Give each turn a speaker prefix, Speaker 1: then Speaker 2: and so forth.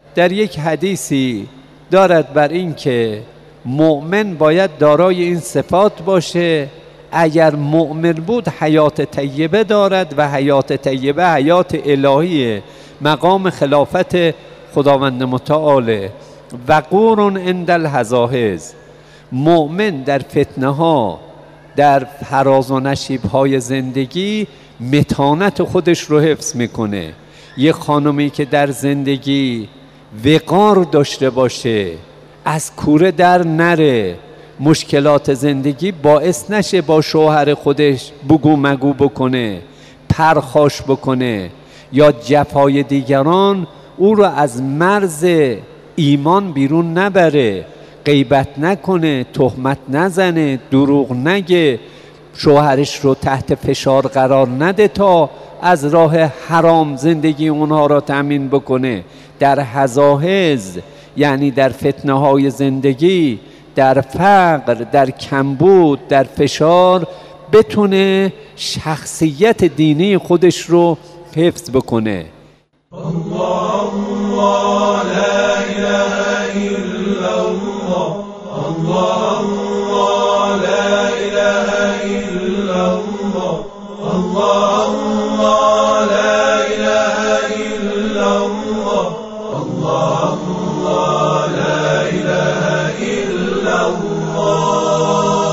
Speaker 1: در یک حدیثی دارد بر این که مؤمن باید دارای این صفات باشه. اگر مؤمن بود حیات طیبه دارد و حیات طیبه حیات الهی، مقام خلافت خداوند متعال. وقور عند الهزاهز، مؤمن در فتنه ها، در فراز و نشیب های زندگی متانت خودش رو حفظ میکنه. یه خانمی که در زندگی وقار داشته باشه، از کوره در نره، مشکلات زندگی باعث نشه با شوهر خودش بگو مگو بکنه، پرخاش بکنه یا جفای دیگران او رو از مرز ایمان بیرون نبره، غیبت نکنه، تهمت نزنه، دروغ نگه، شوهرش رو تحت فشار قرار نده تا از راه حرام زندگی اونها را تأمین بکنه. در هزاهز یعنی در فتنه های زندگی، در فقر، در کمبود، در فشار بتونه شخصیت دینی خودش رو حفظ بکنه.
Speaker 2: الله الله لا اله الا الله، الله الله لا اله الا الله، الله الله لا اله الا الله، الله الله لا اله الا الله.